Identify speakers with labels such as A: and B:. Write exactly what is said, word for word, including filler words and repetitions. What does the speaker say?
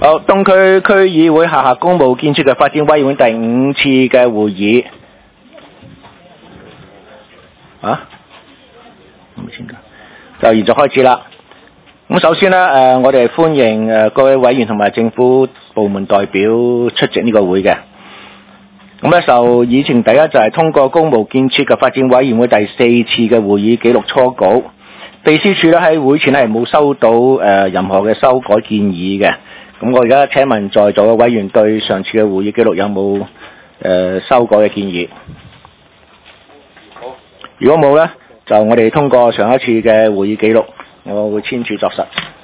A: 好，東區區議會轄下公務建設嘅發展委員會第五次嘅會議，啊，冇錢㗎，就現在開始啦。咁首先呢，誒、呃，我哋歡迎誒各位委員同埋政府部門代表出席呢個會嘅。咁咧就議程第一就係通過公務建設嘅發展委員會第四次嘅會議記錄初稿。秘書處咧喺會前係冇收到誒、呃、任何嘅修改建議嘅。咁我而家請問在座嘅委員對上次嘅會議記錄有冇誒、呃、修改嘅建議？好，如果冇咧，就我哋通過上一次嘅會議記錄，我會簽署作實。